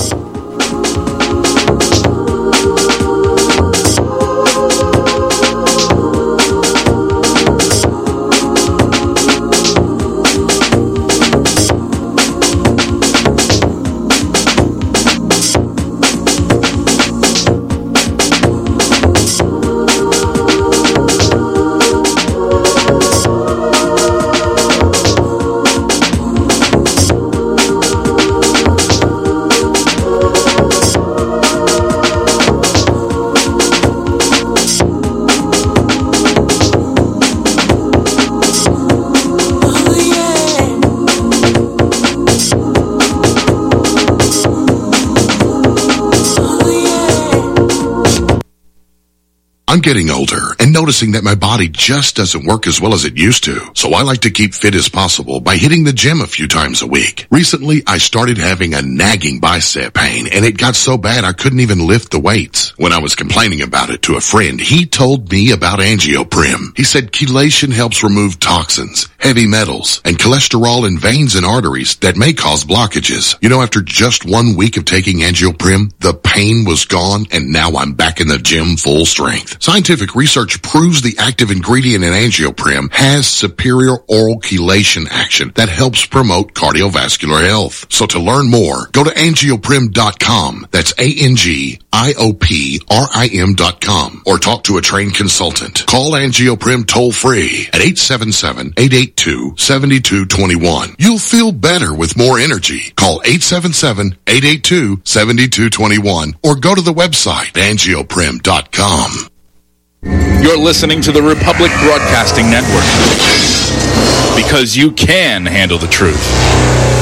I'm getting older and noticing that my body just doesn't work as well as it used to. So I like to keep fit as possible by hitting the gym a few times a week. Recently, I started having a nagging bicep pain, and it got so bad I couldn't even lift the weights. When I was complaining about it to a friend, he told me about Angioprim. He said chelation helps remove toxins, heavy metals, and cholesterol in veins and arteries that may cause blockages. You know, after just one week of taking Angioprim, the pain was gone, and now I'm back in the gym full strength. Scientific research research proves the active ingredient in Angioprim has superior oral chelation action that helps promote cardiovascular health. So to learn more, go to angioprim dot com. That's A N G I O P R I M dot com. Or talk to a trained consultant. Call Angioprim toll free at eight seven seven, eight eight two, seven two two one. You'll feel better with more energy. Call eight seven seven, eight eight two, seven two two one or go to the website angioprim dot com. You're listening to the Republic Broadcasting Network because you can handle the truth.